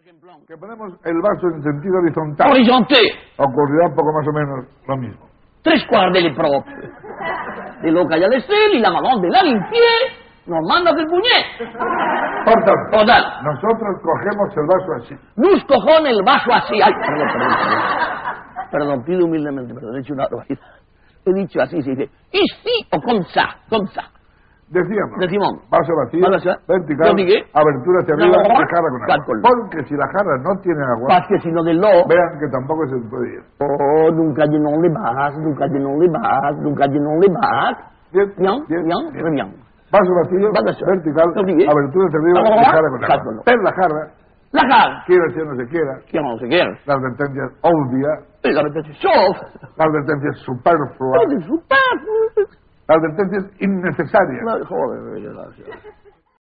Que ponemos el vaso en sentido horizontal. Horizonte. Ocurrirá un poco más o menos lo mismo. 3/4 delle proprie. De lo que haya de ser y la mamá de la limpié nos manda del puñet. Por tanto, Total. nosotros cogemos el vaso así. Nos cojones el vaso así. Ay, perdón, pido humildemente, perdón, he dicho una barbaridad. He dicho así, se dice, ici o con sa. Decíamos, vaso vacío, Vaso, vertical, yo dije, abertura hacia arriba no, y jarra con agua. cálculo. Porque si la jarra no tiene agua, Parce que si no de lo... vean que tampoco se puede ir. Oh, nunca de non le vas, nunca de non le vas, nunca de non le vas. Bien, Bien. Vaso vacío, Vaso. vertical, Yo dije, abertura hacia arriba y jarra con agua. cálculo. En la jarra, La cara. quiera si no se quiera, Que no se quiere. la advertencia es obvia, La advertencia es show. la advertencia es superflua, Es superfluo. la advertencia es innecesaria. No, joder, gracias.